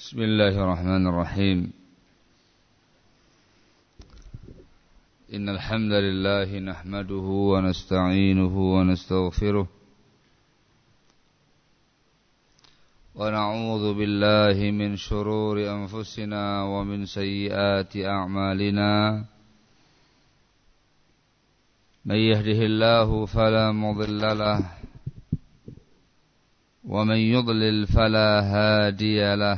بسم الله الرحمن الرحيم إن الحمد لله نحمده ونستعينه ونستغفره ونعوذ بالله من شرور أنفسنا ومن سيئات أعمالنا من يهده الله فلا مضل له ومن يضلل فلا هادي له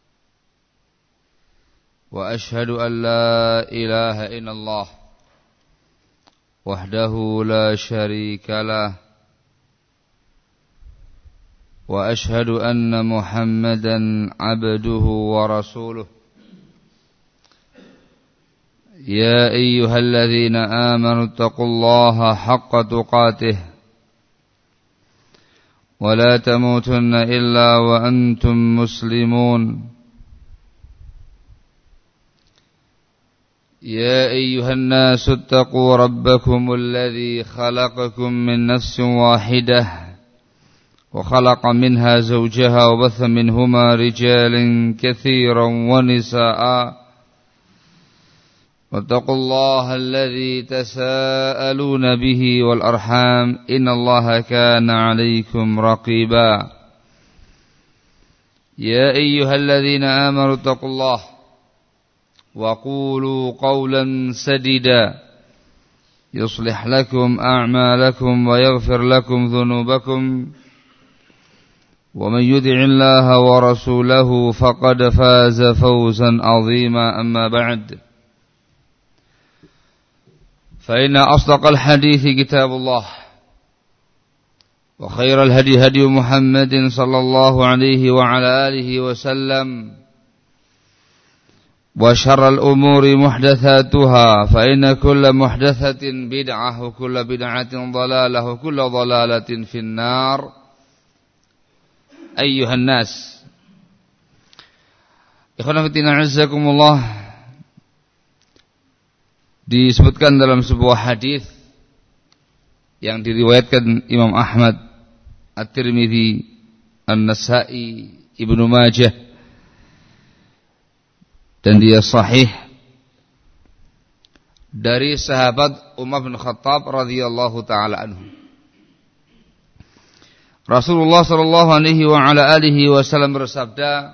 وأشهد أن لا إله إلا الله وحده لا شريك له وأشهد أن محمدا عبده ورسوله يا أيها الذين آمنوا اتقوا الله حق تقاته ولا تموتن إلا وأنتم مسلمون يا أيها الناس اتقوا ربكم الذي خلقكم من نفس واحدة وخلق منها زوجها وبث منهما رجالا كثيرا ونساء واتقوا الله الذي تساءلون به والأرحام إن الله كان عليكم رقيبا يا أيها الذين آمنوا اتقوا الله وقولوا قولا سديدا يصلح لكم أعمالكم ويغفر لكم ذنوبكم ومن يطع الله ورسوله فقد فاز فوزا عظيما أما بعد فإن أصدق الحديث كتاب الله وخير الهدي هدي محمد صلى الله عليه وعلى آله وسلم وشر الأمور محدثاتها فإن كل محدثة بدعة وكل بدعة ضلالة وكل ضلالة في النار أيها الناس إخوانا fitina azakumullah. Disebutkan dalam sebuah hadis yang diriwayatkan Imam Ahmad, At-Tirmidzi, An-Nasa'i, Ibnu Majah, dan dia sahih dari sahabat Umar bin Khattab radhiyallahu taala anhu. Rasulullah sallallahu alaihi wa ala alihi wasallam bersabda,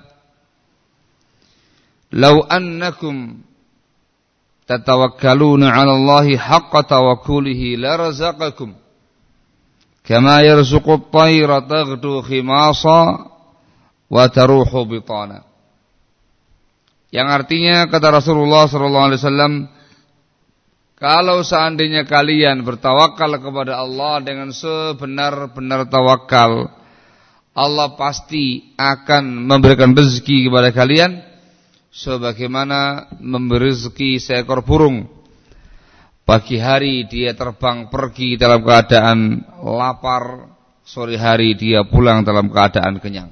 "Lau annakum tatawakkaluna 'ala Allahi haqqa tawakkulihi la razaqakum kama yarzuqu at-tayra taghdu khimasa wa taruhu bitana." Yang artinya kata Rasulullah SAW, kalau seandainya kalian bertawakal kepada Allah dengan sebenar-benar tawakal, Allah pasti akan memberikan rezeki kepada kalian sebagaimana memberi rezeki seekor burung. Pagi hari dia terbang pergi dalam keadaan lapar, sore hari dia pulang dalam keadaan kenyang.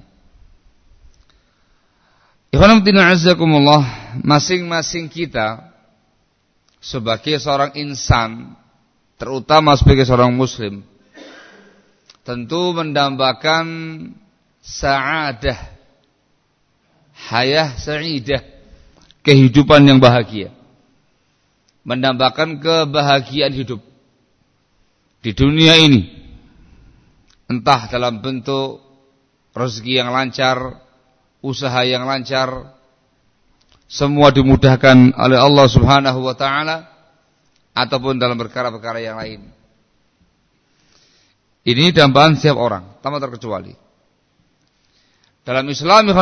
Masing-masing kita sebagai seorang insan, terutama sebagai seorang muslim, tentu mendambakan sa'adah, hayah sa'idah, kehidupan yang bahagia, mendambakan kebahagiaan hidup di dunia ini, entah dalam bentuk rezeki yang lancar, usaha yang lancar, semua dimudahkan oleh Allah Subhanahu wa taala, ataupun dalam perkara-perkara yang lain. Ini dambaan setiap orang, tanpa terkecuali. Dalam Islam,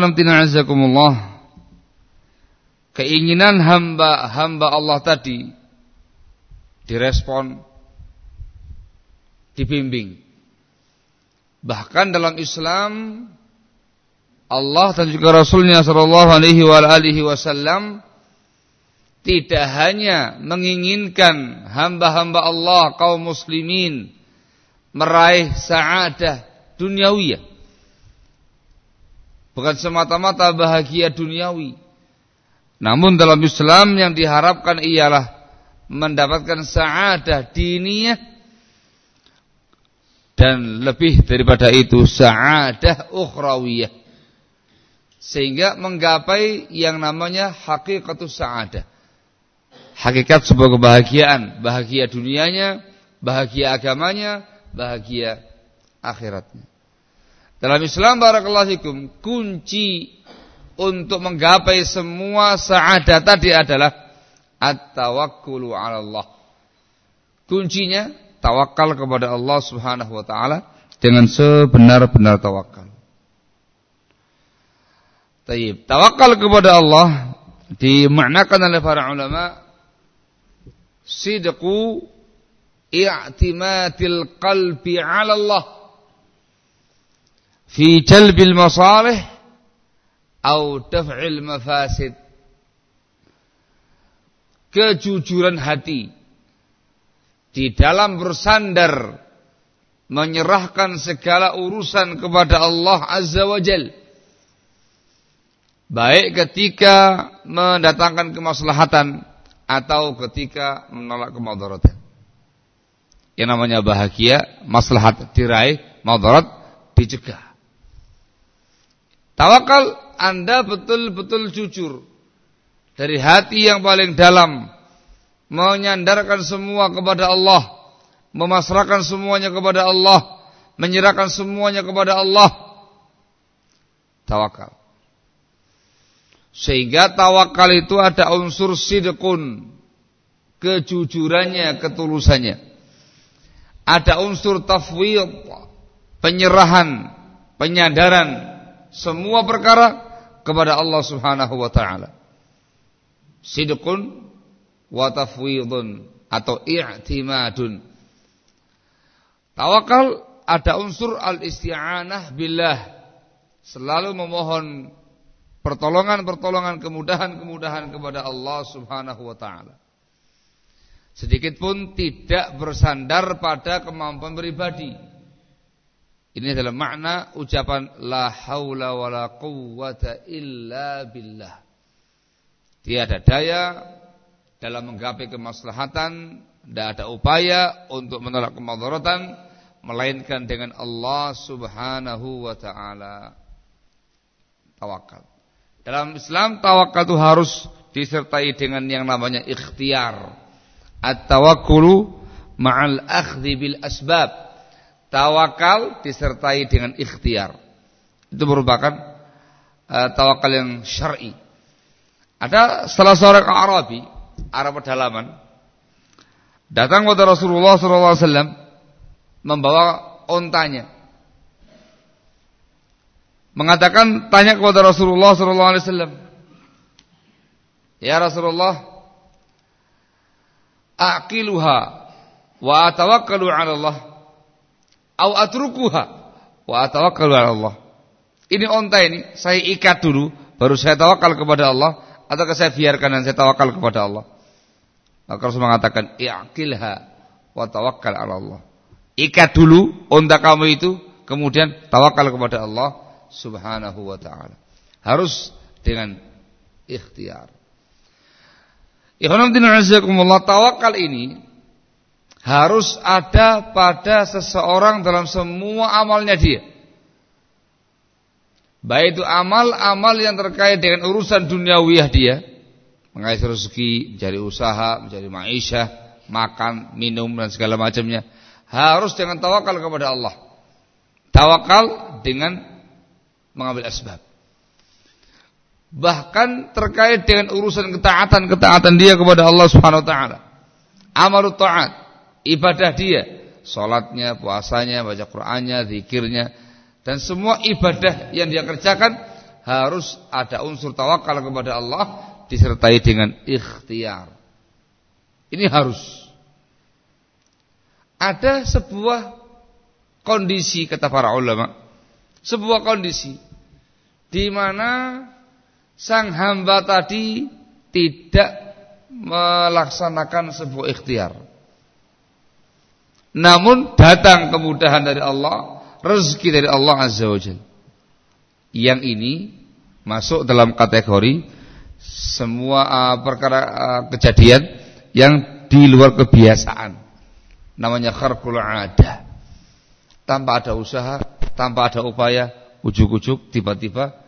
keinginan hamba Allah tadi direspon, dibimbing. Bahkan dalam Islam, Allah dan juga Rasulnya sallallahu alaihi wasallam tidak hanya menginginkan hamba-hamba Allah kaum muslimin meraih sa'adah duniawiyah, bukan semata-mata bahagia duniawi, namun dalam Islam yang diharapkan ialah mendapatkan sa'adah diniyah, dan lebih daripada itu sa'adah ukhrawiyah, sehingga menggapai yang namanya hakikatus sa'adah. Hakikat sebuah kebahagiaan, bahagia dunianya, bahagia agamanya, bahagia akhiratnya. Dalam Islam barakallahu fikum, kunci untuk menggapai semua sa'adah tadi adalah at-tawakkulu 'ala Allah. Kuncinya tawakal kepada Allah Subhanahu wa taala dengan sebenar-benar tawakal. Tayyib, tawakal kepada Allah dimaknakan oleh para ulama sidqu i'timadil qalbi 'ala Allah fi jalbil masalih atau daf'il mafasid. Kejujuran hati di dalam bersandar menyerahkan segala urusan kepada Allah Azza wa Jalla, baik ketika mendatangkan kemaslahatan atau ketika menolak kemudaratan. Yang namanya bahagia, maslahat diraih, mudarat dicegah. Tawakal, Anda betul-betul jujur dari hati yang paling dalam, menyandarkan semua kepada Allah, memasrahkan semuanya kepada Allah, menyerahkan semuanya kepada Allah. Tawakal. Sehingga tawakal itu ada unsur sidqun, kejujurannya, ketulusannya. Ada unsur tafwid, penyerahan, penyadaran semua perkara kepada Allah Subhanahu wa taala. Sidqun wa tafwidun atau i'timadun. Tawakal ada unsur al-isti'anah billah, selalu memohon pertolongan, kemudahan kepada Allah Subhanahu wa taala. Sedikit pun tidak bersandar pada kemampuan pribadi. Ini adalah makna ucapan la haula wala quwwata illa billah. Tiada daya dalam menggapai kemaslahatan, tidak ada upaya untuk menolak kemudaratan melainkan dengan Allah Subhanahu wa taala. Tawakal. Dalam Islam tawakal itu harus disertai dengan yang namanya ikhtiar. At-tawakkulu ma'al akhdhi bil asbab. Tawakal disertai dengan ikhtiar. Itu merupakan tawakal yang syar'i. Ada salah seorang Arabi, Arab pedalaman, datang kepada Rasulullah SAW membawa ontanya. Mengatakan, tanya kepada Rasulullah SAW, ya Rasulullah, aqiluha wa atawakkalu 'ala Allah au atrukuha wa atawakkalu 'ala Allah. Ini onta ini saya ikat dulu baru saya tawakal kepada Allah, ataukah saya biarkan dan saya tawakal kepada Allah? Maka Rasul mengatakan i'qilha wa tawakkal 'ala Allah. Ikat dulu onta kamu itu, kemudian tawakal kepada Allah Subhanahu wa taala. Harus dengan ikhtiar. Ikhwanuddin, tawakal ini harus ada pada seseorang dalam semua amalnya dia. Baik itu amal-amal yang terkait dengan urusan duniawiyah dia, mengais rezeki, mencari usaha, mencari ma'isyah, makan, minum dan segala macamnya, harus dengan tawakal kepada Allah. Tawakal dengan mengambil asbab. Bahkan terkait dengan urusan ketaatan dia kepada Allah Subhanahu wa taala. Amalut ta'at, ibadah dia, salatnya, puasanya, baca Qur'annya, zikirnya, dan semua ibadah yang dia kerjakan harus ada unsur tawakal kepada Allah disertai dengan ikhtiar. Ini harus. Ada sebuah kondisi, kata para ulama, sebuah kondisi di mana sang hamba tadi tidak melaksanakan sebuah ikhtiar. Namun datang kemudahan dari Allah, rezeki dari Allah Azza wa Jalla. Yang ini masuk dalam kategori semua perkara kejadian yang di luar kebiasaan. Namanya kharqul 'adah. Tanpa ada usaha, tanpa ada upaya, ujuk-ujuk tiba-tiba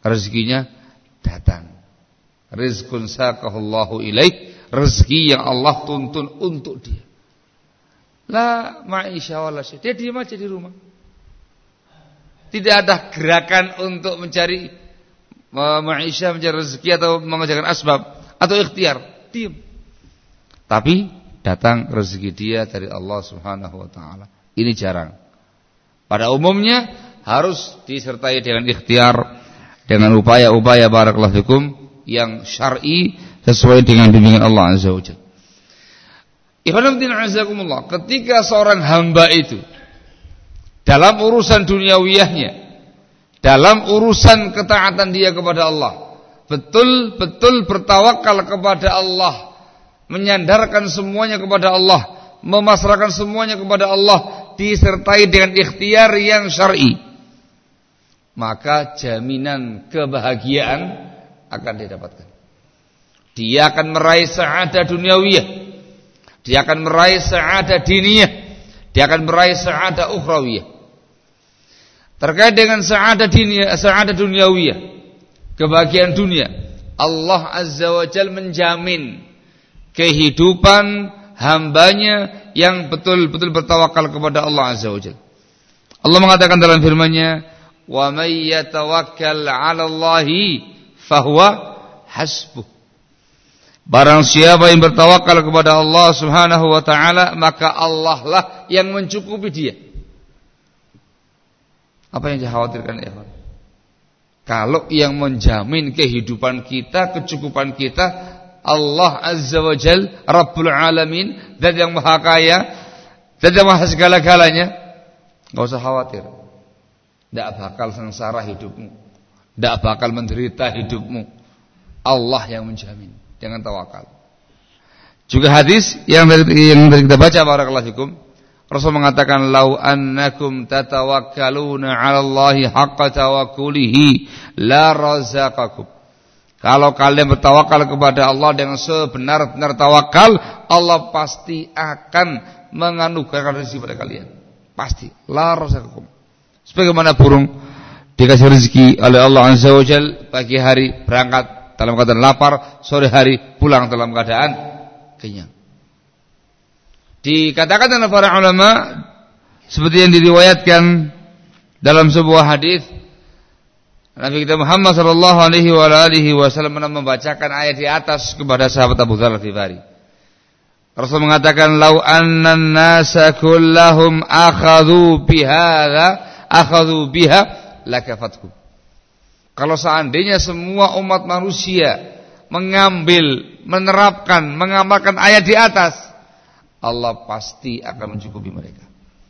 rezekinya datang. Rizqun saqahullahu ilaih, rezeki yang Allah tuntun untuk dia. La ma'isha wala syai. Dia diam aja di rumah. Tidak ada gerakan untuk mencari ma'isha, mencari rezeki atau mengerjakan asbab atau ikhtiar. Diam. Tapi datang rezeki dia dari Allah Subhanahu wa taala. Ini jarang. Pada umumnya harus disertai dengan ikhtiar, dengan upaya-upaya barakallahu fikum yang syar'i sesuai dengan bimbingan Allah Azza wa Jalla. Ikhwanuddin azakumullah, ketika seorang hamba itu dalam urusan duniawiyahnya, dalam urusan ketaatan dia kepada Allah, betul-betul bertawakal kepada Allah, menyandarkan semuanya kepada Allah, memasrahkan semuanya kepada Allah, disertai dengan ikhtiar yang syar'i, maka jaminan kebahagiaan akan didapatkan. Dia akan meraih sa'adah duniawiyah, dia akan meraih sa'adah diniyah, dia akan meraih sa'adah ukhrawiyah. Terkait dengan sa'adah diniyah, sa'adah duniawiyah, kebahagiaan dunia, Allah Azza wa Jalla menjamin kehidupan hambanya yang betul-betul bertawakal kepada Allah Azza wa Jalla. Allah mengatakan dalam firman-Nya, "Wa may yatawakkal 'ala Allahi fahuwa hasbuh." Barang siapa yang bertawakal kepada Allah Subhanahu wa taala, maka Allah lah yang mencukupi dia. Apa yang dikhawatirkan ya? Kalau yang menjamin kehidupan kita, kecukupan kita, Allah Azza wa Jal, Rabbul Alamin, dan yang maha kaya, dan yang maha segala-galanya, enggak usah khawatir. Tidak bakal sengsara hidupmu, tidak bakal menderita hidupmu. Allah yang menjamin dengan tawakal. Juga hadis yang tadi kita baca, barakallahu fikum, Rasul mengatakan, "Lau annakum tatawakkaluna 'ala Allahi haqqa tawakkulihi la razaqakum." Kalau kalian bertawakal kepada Allah dengan sebenar-benar tawakal, Allah pasti akan menganugerahkan rezeki pada kalian. Pasti. La razaqakum. Sebagaimana burung dikasih rezeki oleh Allah Azza wa Jalla, pagi hari berangkat dalam keadaan lapar, sore hari pulang dalam keadaan kenyang. Dikatakan oleh para ulama seperti yang diriwayatkan dalam sebuah hadis, Nabi kita Muhammad sallallahu alaihi wasallam membacakan ayat di atas kepada sahabat Abu Dzar Al-Ghifari. Rasul mengatakan, "Lau annan nasa kullahum akhadhu biha lakafatkum." Kalau seandainya semua umat manusia mengambil, menerapkan, mengamalkan ayat di atas, Allah pasti akan mencukupi mereka.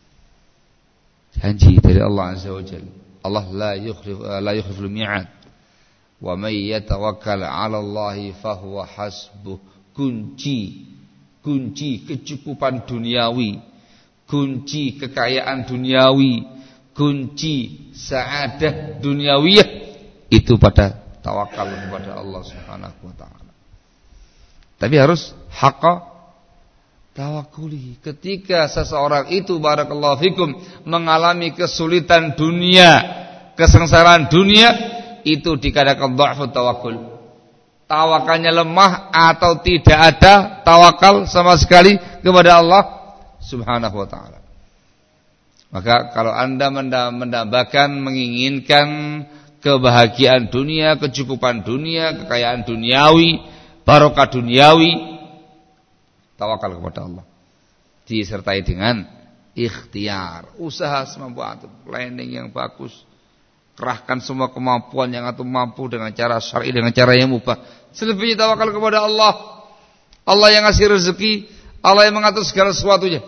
Janji dari Allah Azza wa Jalla. Allah la yukhliful mi'ad. Wa may yatawakkal 'ala Allahi fahuwa hasbuh. Kunci kecukupan duniawi, kunci kekayaan duniawi, kunci sa'adah duniawiyah itu pada tawakal kepada Allah Subhanahu wa taala. Tapi harus haqqa tawakkuli. Ketika seseorang itu barakallahu fikum mengalami kesulitan dunia, kesengsaraan dunia, itu dikatakan dha'fut tawakkul. Tawakalnya lemah atau tidak ada tawakal sama sekali kepada Allah Subhanahu wa taala. Maka kalau Anda mendambakan, menginginkan kebahagiaan dunia, kecukupan dunia, kekayaan duniawi, barokah duniawi, tawakal kepada Allah disertai dengan ikhtiar, usaha semampu antum, planning yang bagus, kerahkan semua kemampuan yang antum mampu dengan cara syar'i, dengan cara yang mubah. Selebihnya tawakal kepada Allah. Allah yang ngasih rezeki, Allah yang mengatur segala sesuatunya.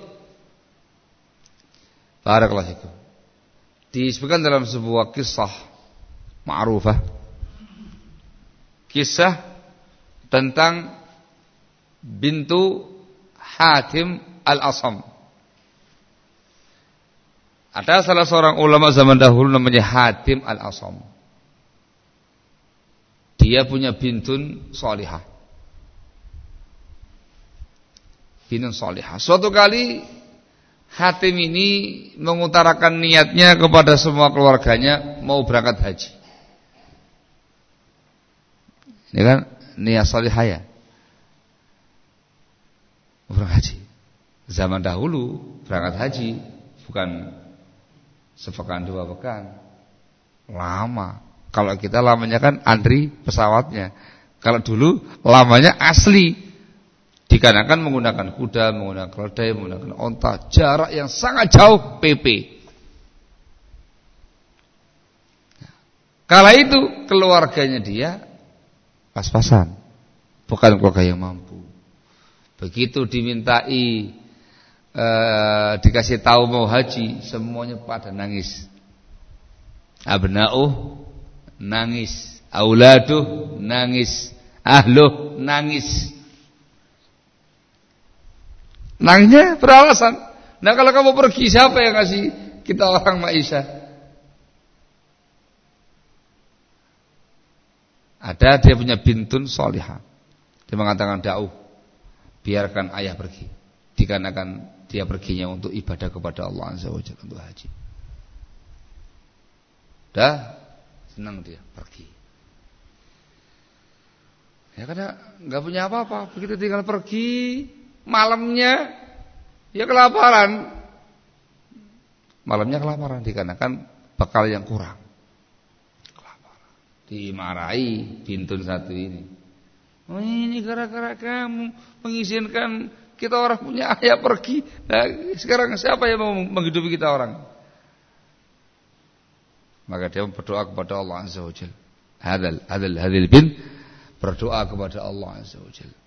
Barakallahu fikum. Disebutkan dalam sebuah kisah ma'rufah, kisah tentang bintu Hatim Al-Asam. Ada salah seorang ulama zaman dahulu namanya Hatim Al-Asam. Dia punya bintun salihah. Bintun salihah. Suatu kali Hatim ini mengutarakan niatnya kepada semua keluarganya mau berangkat haji. Ini kan niat salihah ya. Orang haji. Zaman dahulu berangkat haji bukan sepekan 2 pekan. Lama. Kalau kita lamanya kan antri pesawatnya. Kalau dulu lamanya asli. Dikarenakan menggunakan kuda, menggunakan keledai, menggunakan onta, jarak yang sangat jauh PP. Kala itu keluarganya dia pas-pasan, bukan keluarga yang mampu. Begitu dimintai dikasih tahu mau haji, semuanya pada nangis. Abna'uh nangis, auladuh nangis, ahluh nangis. Nangisnya beralasan. Nah kalau kamu pergi, siapa yang kasih kita orang maisha? Ada dia punya bintun solihah. Dia mengatakan da'uh, biarkan ayah pergi. Dikarenakan dia perginya untuk ibadah kepada Allah Azza wa Jalla, untuk haji. Dah senang dia pergi. Ya karena nggak punya apa-apa, begitu tinggal pergi. Malamnya ya kelaparan. Malamnya kelaparan dikarenakan bekal yang kurang. Kelaparan. Dimarahi bintun satu ini. Oh ini gara-gara kamu mengizinkan kita orang punya ayah pergi. Nah, sekarang siapa yang mau menghidupi kita orang? Maka dia berdoa kepada Allah Azza wa Jalla. Hadal bin berdoa kepada Allah Azza wa Jalla.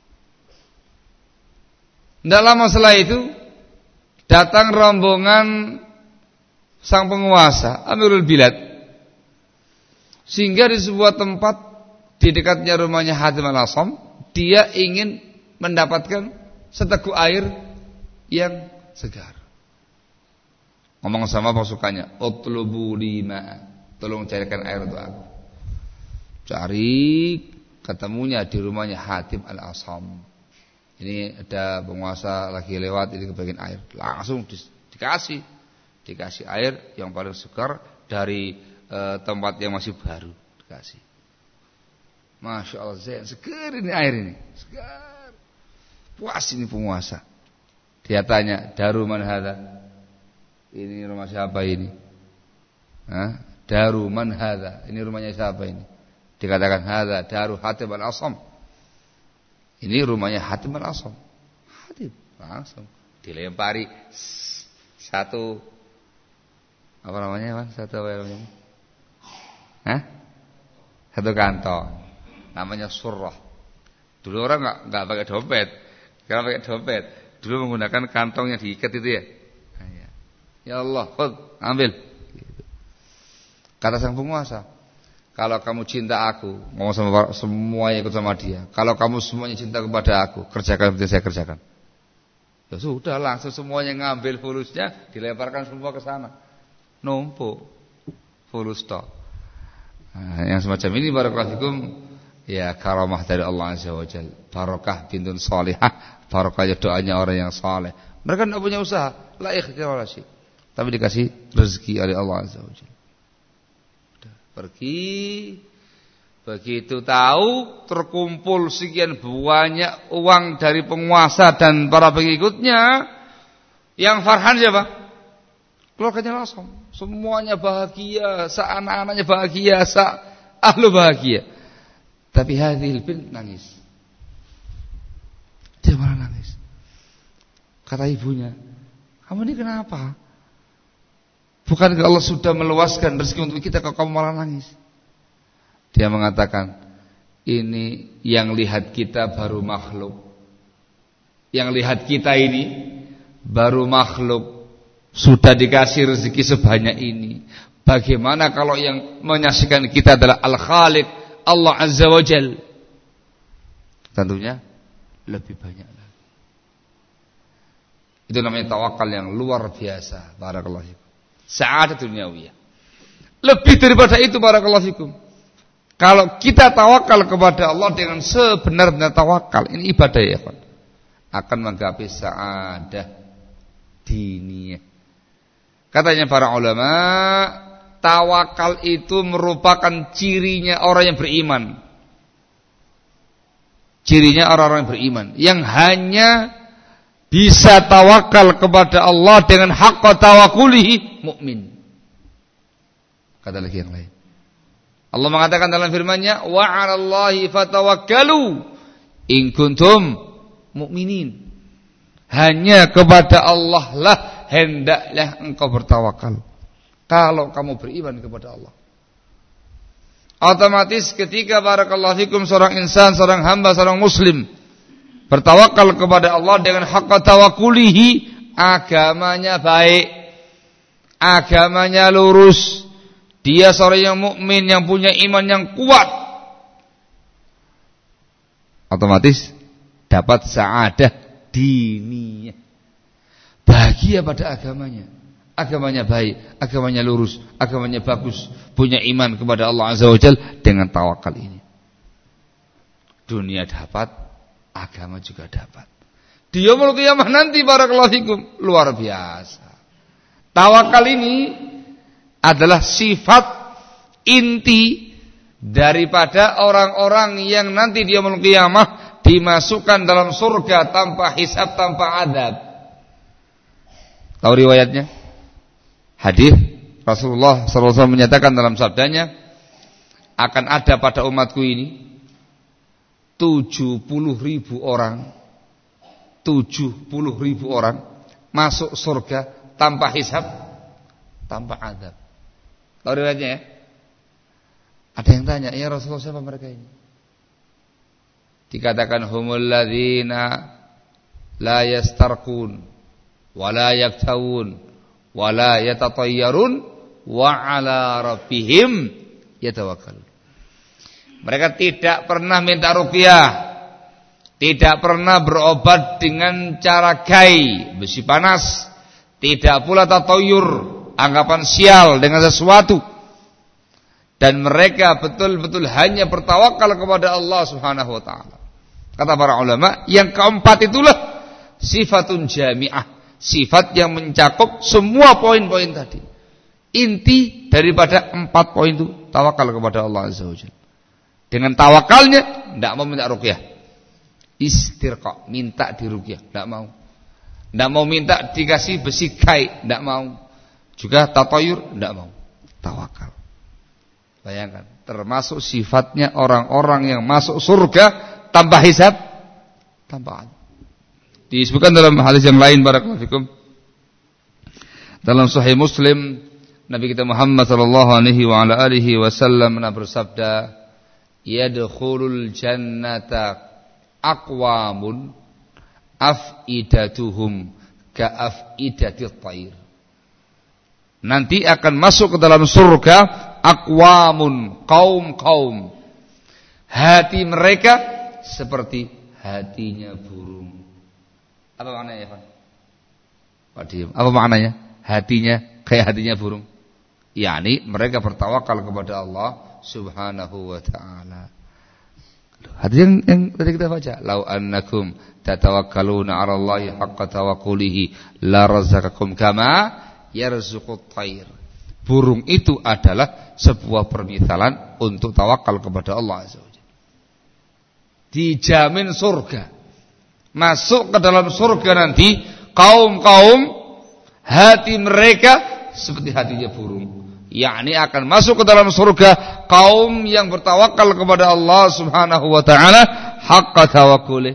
Tidak lama setelah itu datang rombongan sang penguasa Amirul Bilad, sehingga di sebuah tempat di dekatnya rumahnya Hatim al-Asam, dia ingin mendapatkan seteguk air yang segar. Ngomong sama pasukannya, utlubu lima, tolong carikan air untuk aku. Cari, ketemunya di rumahnya Hatim al-Asam. Ini ada penguasa lagi lewat, ini kebagian air, langsung dikasih air yang paling segar dari tempat yang masih baru, dikasih. Masya Allah, segar ini air ini, segar. Puas ini penguasa. Dia tanya, daru man hadza? Ini rumah siapa ini? Hah? Daru man hadza? Ini rumahnya siapa ini? Dikatakan hadza daru Hatim al-Asam. Ini rumahnya Hatim al-Asam. Hatim langsung dilempari satu apa namanya, Pak? Satu apa namanya? Hah? Satu kantong. Namanya surrah. Dulu orang enggak pakai dompet. Sekarang pakai dompet. Dulu menggunakan kantong yang diikat itu ya. Ya Allah, khud, ambil. Gitu. Kata sang penguasa, kalau kamu cinta aku, mau sama semuanya ikut sama dia. Kalau kamu semuanya cinta kepada aku, kerjakan seperti saya kerjakan. Ya sudah, langsung semuanya ngambil fulusnya, dilemparkan semua ke sana. Numpuk. Fulus toh. Nah, yang semacam ini barakallahu fikum, ya karamah dari Allah Azza wa Jalla. Barokah bintun salihah, barokahnya doanya orang yang saleh. Mereka tidak punya usaha, la ikhtiar wala syai. Tapi dikasih rezeki oleh Allah Azza wa Jalla. Pergi, begitu tahu terkumpul sekian banyak uang dari penguasa dan para pengikutnya, yang farhan siapa? Keluarganya langsung, semuanya bahagia, anak-anaknya bahagia, ahlu bahagia. Tapi Hadhil bin nangis. Dia malah nangis. Kata ibunya, kamu ini kenapa? Bukankah Allah sudah meluaskan rezeki untuk kita, kalau kamu malah nangis? Dia mengatakan, ini yang lihat kita baru makhluk. Yang lihat kita ini baru makhluk. Sudah dikasih rezeki sebanyak ini. Bagaimana kalau yang menyaksikan kita adalah Al-Khaliq, Allah Azza wa Jal? Tentunya lebih banyak lagi. Itu namanya tawakal yang luar biasa. Barakallahu fikum. Sa'adat dunyawiyah. Lebih daripada itu barakallahu fikum. Kalau kita tawakal kepada Allah dengan sebenar-benar tawakal, ini ibadah ya, Pak, akan menggapai sa'adah diniyah. Katanya para ulama, tawakal itu merupakan cirinya orang yang beriman. cirinya orang-orang beriman yang hanya bisa tawakal kepada Allah dengan haqqa tawakkulihi mukmin. Kata lagi yang lain. Allah mengatakan dalam firman-Nya, wa 'alallahi fatawakkalu in kuntum mu'minin. Hanya kepada Allah lah hendaklah engkau bertawakal kalau kamu beriman kepada Allah. Otomatis ketika barakallahu fikum seorang insan, seorang hamba, seorang muslim bertawakal kepada Allah dengan haqqa tawakkulihi, agamanya baik, agamanya lurus, dia seorang yang mukmin yang punya iman yang kuat, otomatis dapat sa'adah diniyah, bahagia pada agamanya. Agamanya baik, agamanya lurus, agamanya bagus, punya iman kepada Allah Azza wa Jalla dengan tawakal ini. Dunia dapat, agama juga dapat. Di yaumul qiyamah nanti barakallahu fikum luar biasa. Tawakal ini adalah sifat inti daripada orang-orang yang nanti di yaumul qiyamah dimasukkan dalam surga tanpa hisab, tanpa adab. Tahu riwayatnya? Hadis Rasulullah SAW menyatakan dalam sabdanya, akan ada pada umatku ini 70.000 orang, 70.000 orang masuk surga tanpa hisab, tanpa adab. Tahu riwayatnya ya? Ada yang tanya, ya Rasulullah, siapa mereka ini? Dikatakan humul ladzina la yastarqun wa la yaktawun wa la yatatayyarun wa ala rabbihim yatawakkalun. Mereka tidak pernah minta ruqyah, tidak pernah berobat dengan cara gai, besi panas, tidak pula tatayyur, anggapan sial dengan sesuatu. Dan mereka betul-betul hanya bertawakal kepada Allah Subhanahu wa taala. Kata para ulama, yang keempat itulah sifatun jami'ah, sifat yang mencakup semua poin-poin tadi. Inti daripada 4 poin itu tawakal kepada Allah Azza wa Jalla. Dengan tawakalnya tidak mau minta ruqyah, istirqa, minta diruqyah, tidak mau. Tidak mau minta dikasih besi kai, tidak mau. Juga tatayur, tidak mau. Tawakal. Bayangkan, termasuk sifatnya orang-orang yang masuk surga tanpa hisab, tanpa adab. Disebutkan dalam hadis yang lain barakallahu fikum, dalam Sahih Muslim, Nabi kita Muhammad sallallahu alaihi wa ala alihi wasallam bersabda, yadkhulul jannata aqwamun afidatuhum ka afidatit thair. Nanti akan masuk ke dalam surga aqwamun, kaum-kaum, hati mereka seperti hatinya burung. Apa maknanya, Pak? Pak Diem. Apa maknanya? Hatinya kayak hatinya burung. yakni mereka bertawakal kepada Allah Subhanahu wa taala. Hadis yang tadi kita baca, lau annakum tatawakkaluna 'ala Allahi haqqa tawakkulihi la razaqakum kama yarzuqut thair. Burung itu adalah sebuah permisalan untuk tawakal kepada Allah Azza wa Jalla. Dijamin surga. Masuk ke dalam surga nanti kaum-kaum hati mereka seperti hatinya burung. Yakni akan masuk ke dalam surga kaum yang bertawakal kepada Allah Subhanahu wa taala haqqa tawakkul.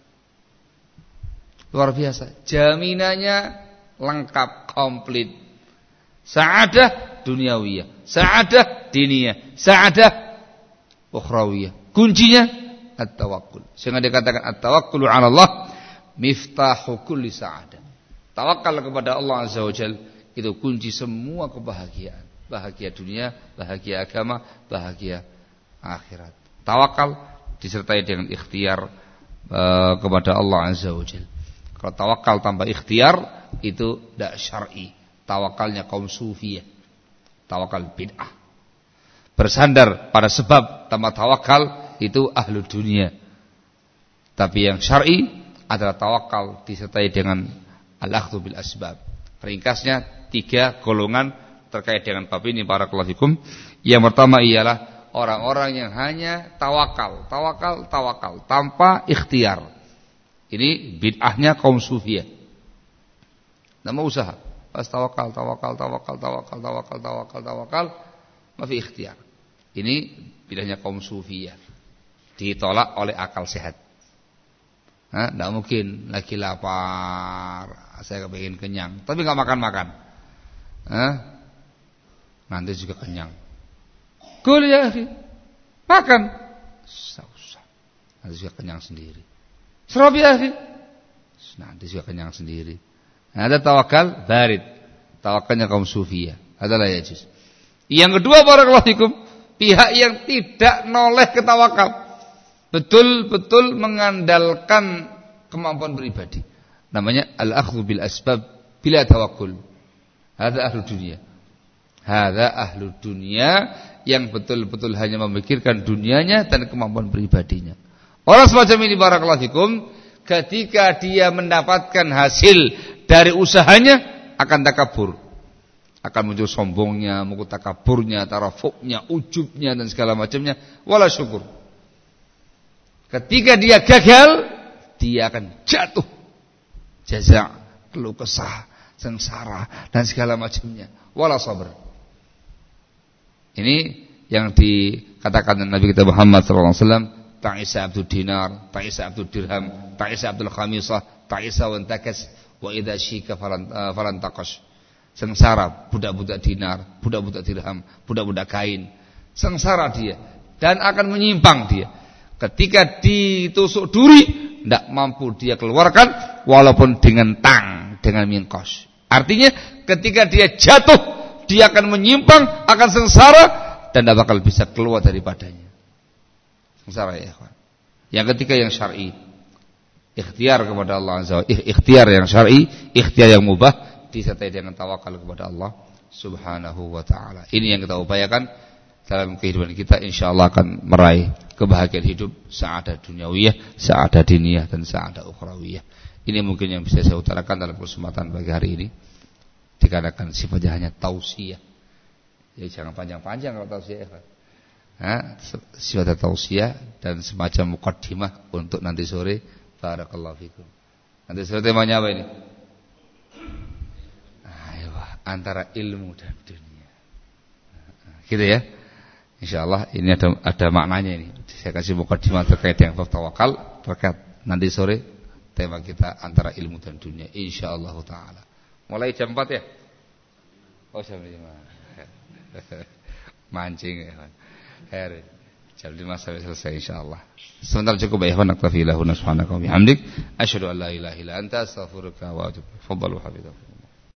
Luar biasa. Jaminannya lengkap, komplit. Sa'adah dunyawiyah, sa'adah diniyah, sa'adah ukhrawiyah. Kuncinya at-tawakkul. Sehingga dikatakan at-tawakkulu 'ala Allah miftahu kulli sa'adah. Tawakal kepada Allah Azza wa Jalla itu kunci semua kebahagiaan. Bahagia dunia, bahagia agama, bahagia akhirat. Tawakal disertai dengan ikhtiar kepada Allah Azza wa Jalla. Kalau tawakal tanpa ikhtiar itu tidak syar'i. Tawakalnya kaum sufiyah, tawakal bid'ah. Bersandar pada sebab tanpa tawakal itu ahlu dunia. Tapi yang syar'i adalah tawakal disertai dengan al-akhdhu bil asbab. Ringkasnya 3 golongan terkait dengan bab ini barakallahu fikum. Yang pertama ialah orang-orang yang hanya tawakal tanpa ikhtiar. Ini bid'ahnya kaum sufiyah. Nama usaha. Pas tawakal, mafi ikhtiar. Ini bid'ahnya kaum sufiyah. Ditolak oleh akal sehat. Tidak mungkin lagi lapar, saya kepingin kenyang, tapi nggak makan. Nanti juga kenyang. Kul ya akhi, makan. Usah. Nanti juga kenyang sendiri. Serab ya akhi, nanti juga kenyang sendiri. Ada tawakal barid, tawakalnya kaum sufiyah. Adalah yajuz. Yang kedua, barakallahu fikum, pihak yang tidak noleh ke tawakal, betul-betul mengandalkan kemampuan pribadi. Namanya al-akhdhu bil asbab bila tawakkul. Hadza ahlu dunia. Hadza ahlu dunia yang betul-betul hanya memikirkan dunianya dan kemampuan pribadinya. Orang semacam ini barakallahu fikum, ketika dia mendapatkan hasil dari usahanya akan takabur. Akan muncul sombongnya, muncul takaburnya, tarafuknya, ujubnya dan segala macamnya, wala syukur. Ketika dia gagal, dia akan jatuh. Jaza', keluh kesah, sengsara dan segala macamnya, wala sabr. Ini yang dikatakan Nabi kita Muhammad sallallahu alaihi wasallam, ta'isa abdud dinar, ta'isa abdud dirham, ta'isa abdul khamisah, ta'isa wa antakas, wa idza syika falan taqash. Sengsara budak-budak dinar, budak-budak dirham, budak-budak kain. Sengsara dia dan akan menyimpang dia. Ketika ditusuk duri, tidak mampu dia keluarkan walaupun dengan tang, dengan mingkos. Artinya ketika dia jatuh, dia akan menyimpang, akan sengsara dan tidak bakal bisa keluar daripadanya. Sengsara ya ikhwan. Yang ketiga yang syar'i, ikhtiar kepada Allah Azza wa Jalla, ikhtiar yang syar'i, ikhtiar yang mubah disertai dengan tawakal kepada Allah Subhanahu wa taala. Ini yang kita upayakan dalam kehidupan kita, insyaallah akan meraih kebahagiaan hidup, sa'adah dunyawiyah, sa'adah diniyah dan sa'adah ukhrawiyah. Ini mungkin yang bisa saya utarakan dalam kesempatan pagi hari ini. Dikarenakan sifatnya hanya tausiah. Jadi jangan panjang-panjang kalau tausiah. Sifatnya tausiah dan semacam muqaddimah untuk nanti sore. Barakallahu fikum. Nanti sore temanya apa ini? Antara ilmu dan dunia. Gitu ya. Insyaallah ini ada maknanya ini. Saya kasih muqaddimah terkait dengan bab tawakal, terkait nanti sore tema kita antara ilmu dan dunia, insyaallah taala. Mulai jam 4 ya? Oh jam 5. Mancing ya. Jam 5 sampai selesai insyaallah. Sebentar cukup ya ikhwan, naktafi lahu subhanaka wa bihamdik, asyhadu an la ilaha illa anta, astaghfiruka wa atubu ilaik. Fadhalu hafizakum.